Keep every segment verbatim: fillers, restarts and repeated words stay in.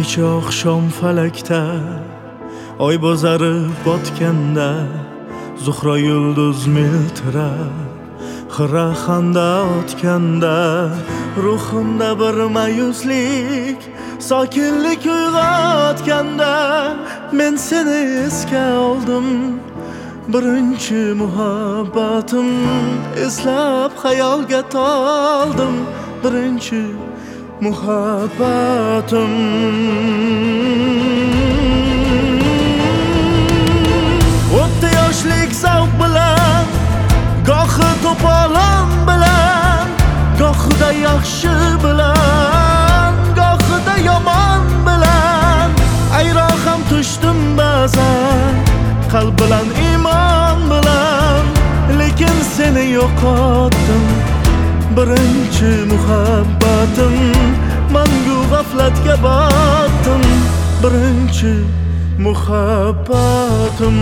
kecha oqshom falakda oy bozarib botganda Zuhro yulduz miltirab xira xanda otganda ruhimda bir mayuslik sokinlik uyg'otganda men seni esga oldim birinchi muhabbatim eslab xayolga toldim birinchi muhabbatim o'tda yoshlik zavq bilan gohi to'polon bilan gohida yaxshi bilan gohida yomon bilan ayroq ham tushdim ba'zan qalb bilan iymon bilan lekin seni yo'qotdim birinchi muhabbatim mangu g'aflatga botdim birinchi muhabbatim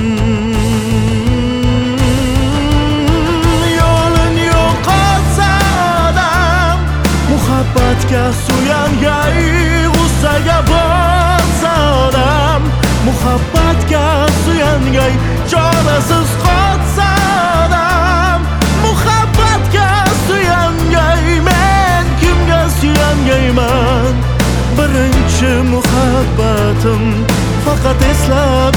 yo'lin yo'qotsa odam muhabbatga suyangay g'ussaga botsa odam muhabbatga suyangay chorasiz qotsa odam muhabbatga suyangay men kimga suyangayman birinchi muhabbatim faqat eslab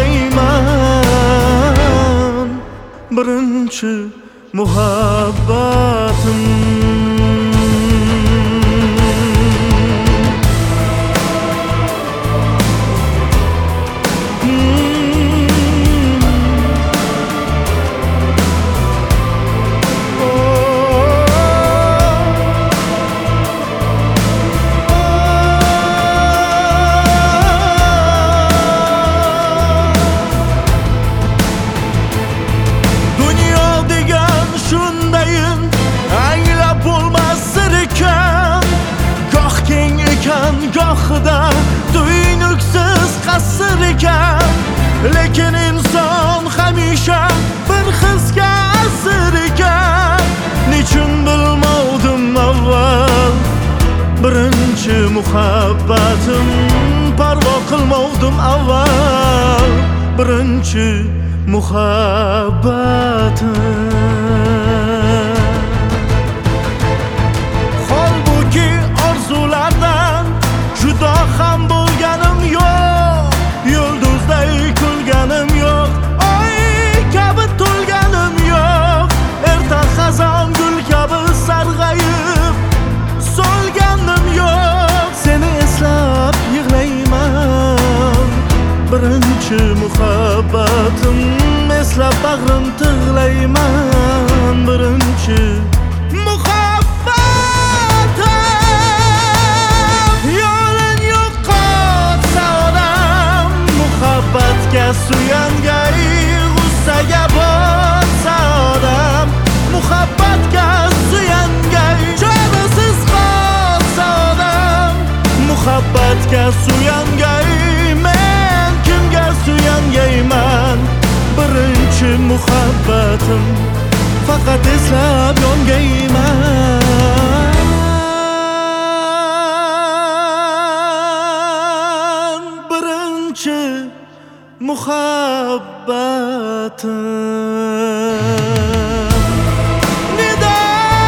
yongayman birinchi muhabbatim gohida tuynuksiz qasr ekan lekin inson hamisha bir hisga asir ekan nechun bilmovdim avval birinchi muhabbatim parvo qilmovdim avval birinchi muhabbatim holbuki orzulardan judo ham bo'lganim yo'q yulduzday kulganim yo'q oy kabi to'lganim yo'q erta xazon gul kabi sarg'ayib so'lganim yo'q seni eslab yig'layman birinchi muhabbatim eslab bag'rim tig'layman birinchi suyangay g'ussaga botsa odam muhabbatga suyangay chorasiz qolsa odam muhabbatga suyangay men kimga suyangayman birinchi muhabbatim faqat eslab yongayman birinchi muhabbatim nida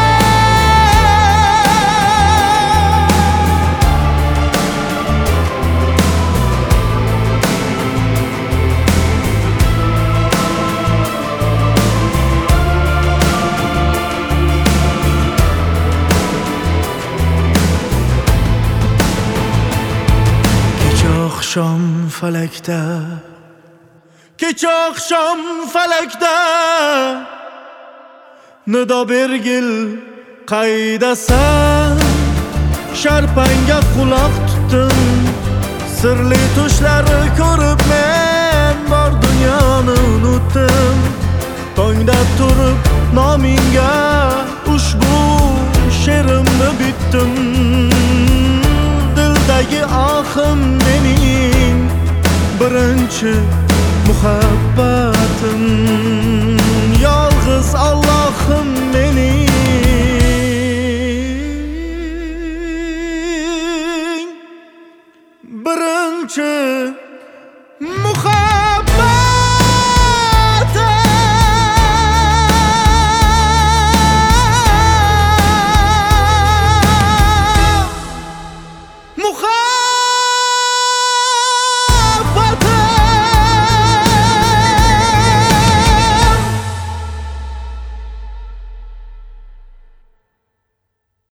kecha oqshom falakda kecha oqshom falakda nido bergil qaydasan sharpangga quloq tutdim sirli tushlari ko'rib men bor dunyoni unutdim tongda turib nomingga ushbu she'rimni bitdim dildagi ohim mening birinchi